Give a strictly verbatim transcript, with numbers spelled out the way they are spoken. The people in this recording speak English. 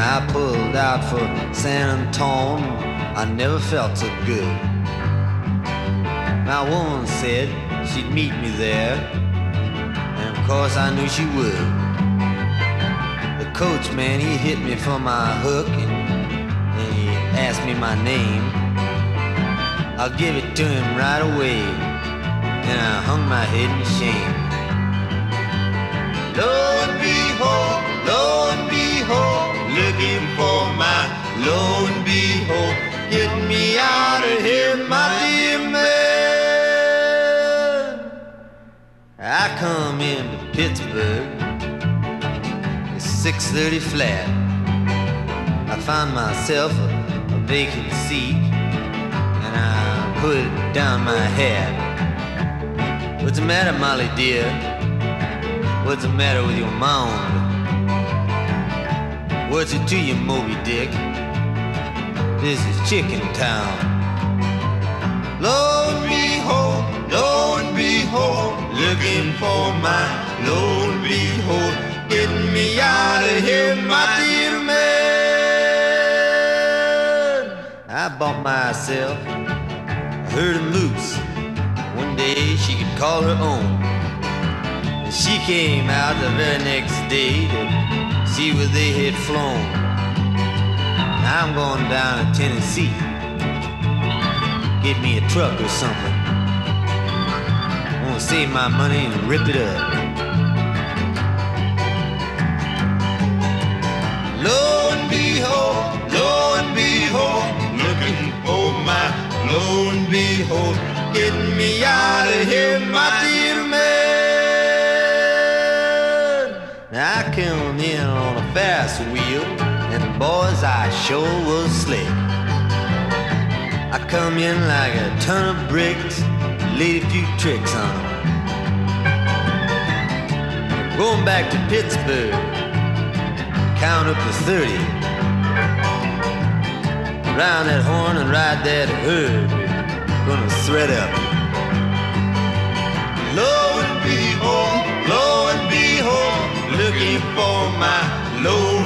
I pulled out for San Antone, I never felt so good. My woman said she'd meet me there, and of course I knew she would. The coachman, he hit me for my hook, and, and he asked me my name. I'll give it to him right away, and I hung my head in shame. Lo and behold, lo and behold, looking for my lo and behold, get me out of here, my dear man. I come into Pittsburgh, it's six thirty flat. I found myself a, a vacant seat, and I put down my hat. What's the matter, Molly dear? What's the matter with your mound? What's it to you, Moby Dick? This is Chicken Town. Lo and behold, lo and behold, looking for my lo and behold, getting me out of here, my dear man. I bought myself a herd of moose. One day she could call her own. And she came out the very next day to see where they had flown. Now I'm going down to Tennessee, get me a truck or something. I'm gonna save my money and rip it up. Lo and behold, lo and behold, looking for my lo and behold, getting me out of here, my dear man. Now I come in on a fast wheel, and boys, I sure was slick. I come in like a ton of bricks, laid a few tricks on them. Going back to Pittsburgh, count up to thirty. Round that horn and ride that herd, gonna thread up. Lo and behold, lo and behold, looking for my lo